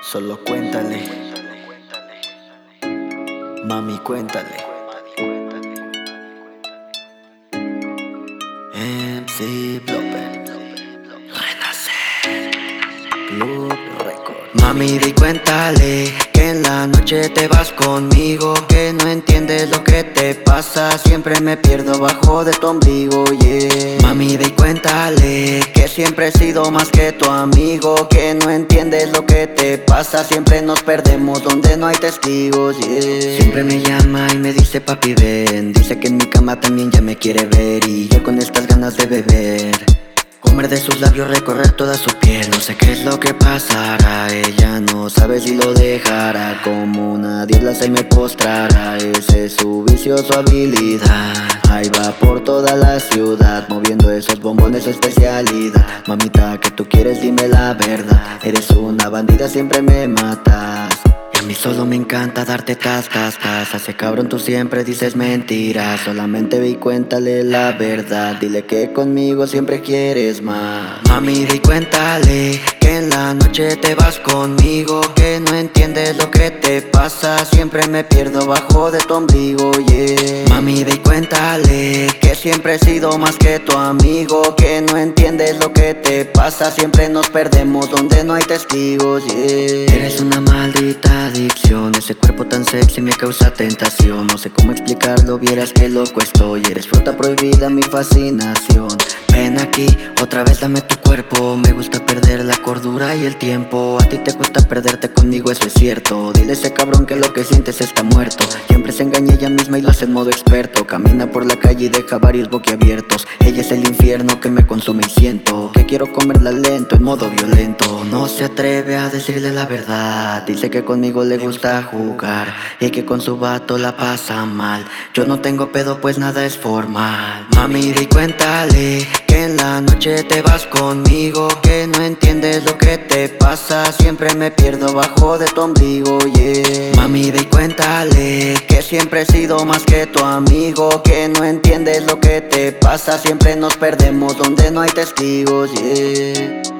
Solo cuéntale, mami, cuéntale. MC Blopper, Renacer, Club Record. Mami, di cuéntale que en la noche te vas conmigo, que no entiendes lo que te pasa, siempre me pierdo bajo de tu ombligo, yeah. Mami, di cuéntale que siempre he sido más que tu amigo, que no entiendes lo que te pasa, siempre nos perdemos donde no hay testigos, yeah. Siempre me llama y me dice papi ven, dice que en mi cama también ya me quiere ver, y yo con estas ganas de beber, comer de sus labios, recorrer toda su piel. No sé qué es lo que pasará, ella no sabe si lo dejará. Como una diabla se me postrará, ese es su vicio, su habilidad. Ahí va por toda la ciudad, moviendo esos bombones, su especialidad. Mamita, que tú quieres, dime la verdad. Eres una bandida, siempre me matas. Y a mí solo me encanta darte tas. Hace cabrón, tú siempre dices mentiras. Solamente ve y cuéntale la verdad. Dile que conmigo siempre quieres más. Mami, di cuéntale que en la noche te vas conmigo, que no entiendes lo que te pasa, siempre me pierdo bajo de tu ombligo, yeah. Mami, di cuéntale que siempre he sido más que tu amigo, que no entiendes lo que te pasa, siempre nos perdemos donde no hay testigos, yeah. Eres una maldita adicción, ese cuerpo tan sexy me causa tentación. No sé cómo explicarlo, vieras que loco estoy. Eres fruta prohibida, mi fascinación. Ven aquí, otra vez dame tu cuerpo. Me gusta perder la cordura y el tiempo. A ti te gusta perderte conmigo, eso es cierto. Dile a ese cabrón que lo que sientes está muerto. Siempre se engaña ella misma y lo hace en modo experto. Camina por la calle y deja varios boquiabiertos. Ella es el infierno que me consume y siento que quiero comerla lento, en modo violento. No se atreve a decirle la verdad, dice que conmigo le gusta jugar y que con su vato la pasa mal. Yo no tengo pedo pues nada es formal. Mami, di cuéntale que en la noche te vas conmigo, que no entiendes lo que te pasa, siempre me pierdo bajo de tu ombligo, yeah. Mami, di cuéntale que siempre he sido más que tu amigo, que no entiendes lo que te pasa, siempre nos perdemos donde no hay testigos, yeah.